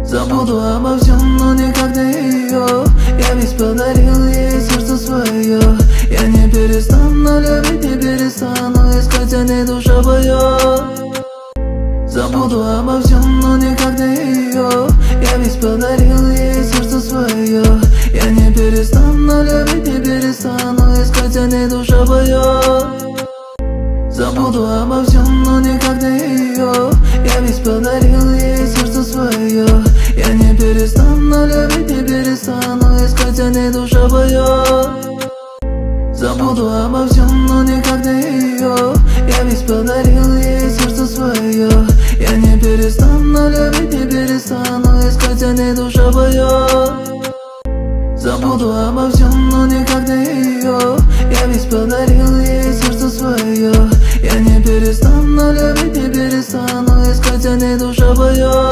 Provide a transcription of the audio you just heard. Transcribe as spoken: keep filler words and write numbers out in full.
Забуду обо всем, но никогда ее. Я ведь подарил ей сердце свое. Я не перестану любить, не перестану искать, а не душа поет. Забуду обо всем, но никогда ее. Я ведь подарил ей сердце свое. Я не перестану любить, не перестану искать, а не душа поет. Забуду обо всем, но никогда ее. Я ведь подарил ей сердце свое. Я не перестану любить, не перестану искать, а не душа поет. Забуду обо всем, но никогда ее. Я ведь подарил ей сердце свое. Я не перестану любить, не перестану искать, а не душа поет. Забуду обо всем, но никогда ее. Я ведь подарил ей сердце свое. Я не перестану любить, не перестану искать, а не душа поет.